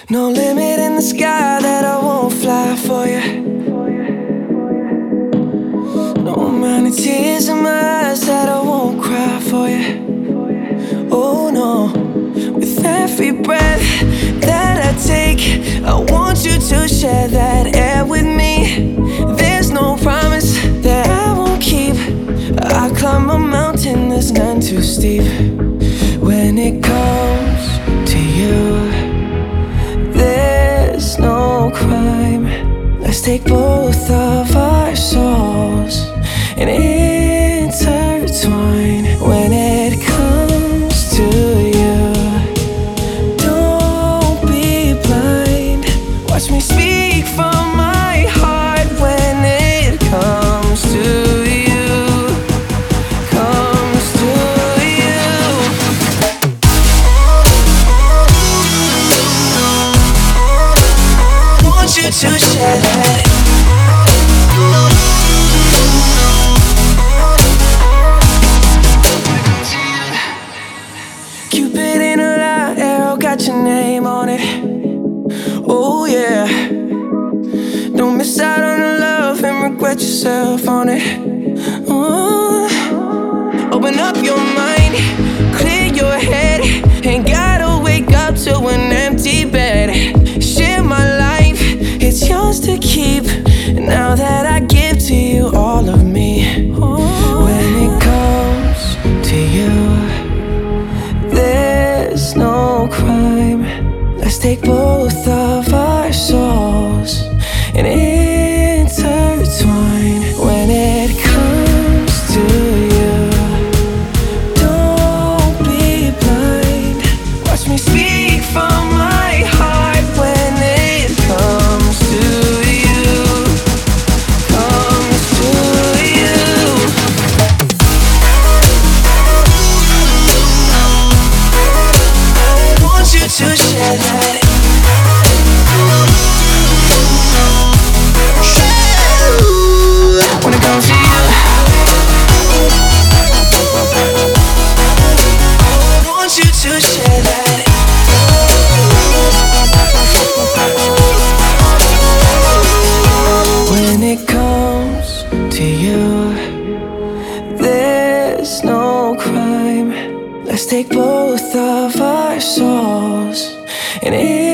No limit in the sky that I won't fly for you. No amount of tears in my eyes that I won't cry for you. Oh no, with every breath that I take, I want you to share that air with me. There's no promise that I won't keep. I climb a mountain that's none too steep. When it comes to you, there's no crime. Let's take both of our souls and intertwine. When it comes to you, don't be blind. Watch me speak from my heart. When it comes to you, comes to you. Want you to share that. Cupid in a lie, arrow got your name on it. Oh yeah. Don't miss out on the love and regret yourself on it. Open up your mind, clear your head. Ain't gotta wake up to an empty bed. Share my life, it's yours to keep. Now that I give to you all of me. When it comes to you, there's no crime. Let's take both of our souls and intertwine. When it comes to you, don't be blind. Watch me speak from my heart. When it comes to you, comes to you. Want you to share that. When it comes to you, want you to share that. When it comes to you, there's no crime. Let's take both of our souls and